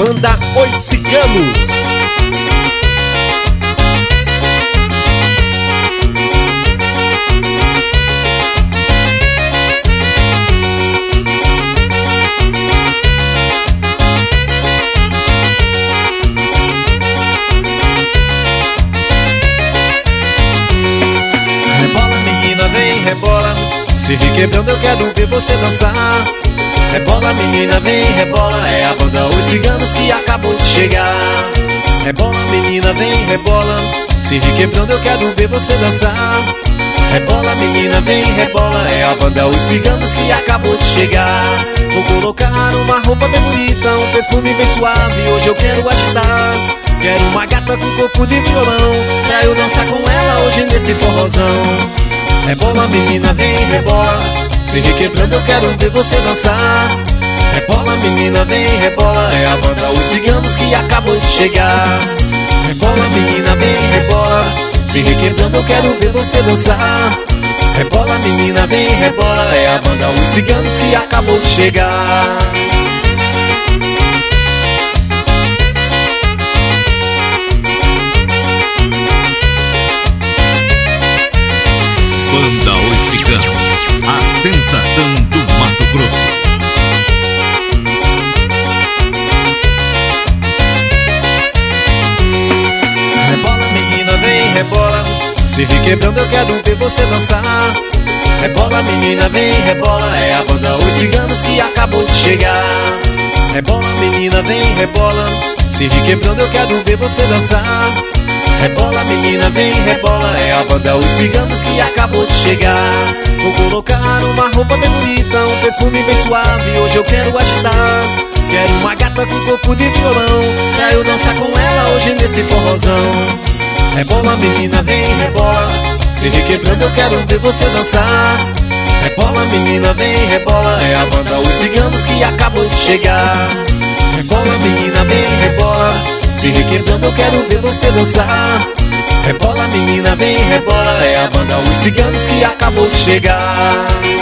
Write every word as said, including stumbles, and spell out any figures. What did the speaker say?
Banda Os Ciganos. Rebola, se requebrando eu quero ver você dançar. Rebola menina, vem, rebola, é a banda Os Ciganos que acabou de chegar. Rebola menina, vem, rebola, se requebrando eu quero ver você dançar. Rebola menina, vem, rebola, é a banda Os Ciganos que acabou de chegar. Vou colocar uma roupa bem bonita, um perfume bem suave, hoje eu quero agitar. Quero uma gata com corpo de violão, pra eu dançar com ela hoje nesse forrozão. Rebola menina, vem, rebola, se requebrando eu quero ver você dançar. Rebola menina, vem, rebola, é a banda Os Ciganos que acabou de chegar. Rebola menina, vem, rebola, se requebrando eu quero ver você dançar. Rebola menina, vem, rebola, é a banda Os Ciganos que acabou de chegar. Banda Os Ciganos, a sensação do Mato Grosso. Rebola menina, vem, rebola, se requebrando eu quero ver você dançar. Rebola menina, vem, rebola, é a banda Os Ciganos que acabou de chegar. Rebola menina, vem, rebola, se requebrando eu quero ver você dançar. Rebola menina, vem, rebola, é a banda Os Ciganos que acabou de chegar. Vou colocar uma roupa bem bonita, um perfume bem suave, hoje eu quero agitar. Quero uma gata com corpo de violão, pra eu dançar com ela hoje nesse forrozão. Rebola menina, vem, rebola, se requebrando eu quero ver você dançar. Rebola menina, vem, rebola, é a banda Os Ciganos que acabou de chegar. Rebola menina, vem, rebola, se requebrando eu quero ver você dançar. Rebola menina, vem, rebola, é a banda Os Ciganos que acabou de chegar.